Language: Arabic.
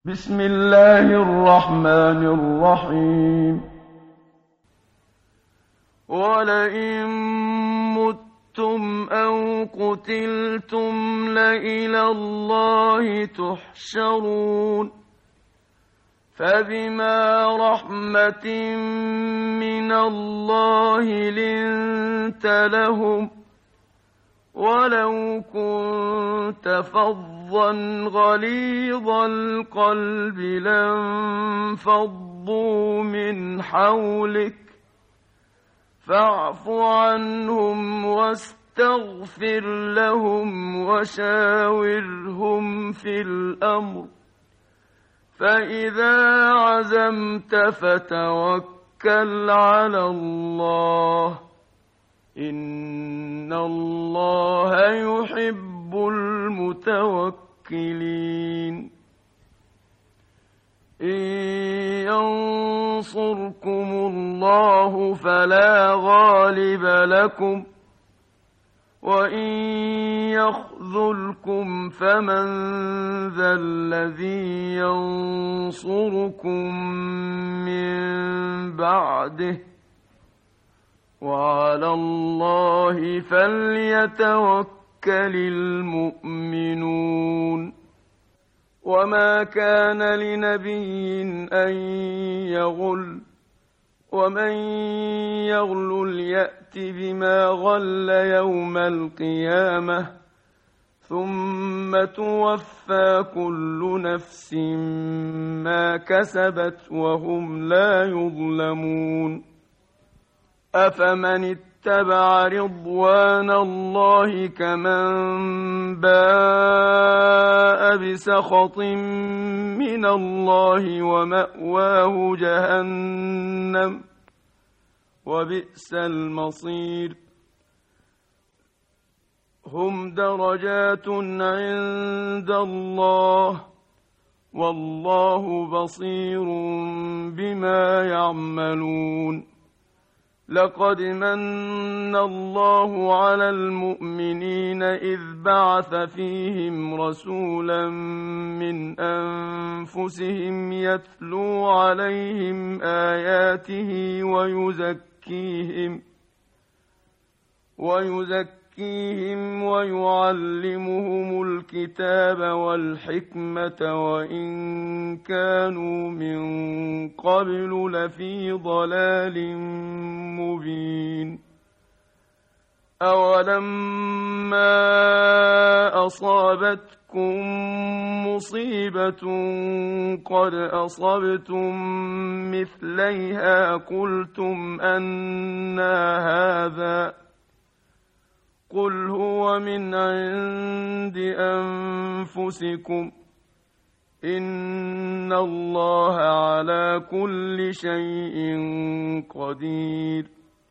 بسم الله الرحمن الرحيم. ولئن متم أو قتلتم لإلى الله تحشرون فبما رحمة من الله لنت لهم ولو كنت فظا غليظ القلب لانفضوا من حولك فاعف عنهم واستغفر لهم وشاورهم في الأمر فإذا عزمت فتوكل على الله إن الله يحب المتوكلين. إن ينصركم الله فلا غالب لكم وإن يخذلكم فمن ذا الذي ينصركم من بعده وعلى الله فليتوكل المؤمنون. وما كان لنبي أن يغل ومن يغل يأت بما غل يوم القيامة ثم توفى كل نفس ما كسبت وهم لا يظلمون. أفمن اتبع رضوان الله كمن باء بسخط من الله ومأواه جهنم وبئس المصير. هم درجات عند الله والله بصير بما يعملون. لقد من الله على المؤمنين إذ بعث فيهم رسولا من أنفسهم يتلو عليهم آياته ويزكيهم ويعلمهم الكتاب والحكمة وإن كانوا من قبل لفي ضلال مبين. أولما أصابتكم مصيبة قد أصبتم مثليها قلتم أنى هذا قل هو من عند أنفسكم إن الله على كل شيء قدير.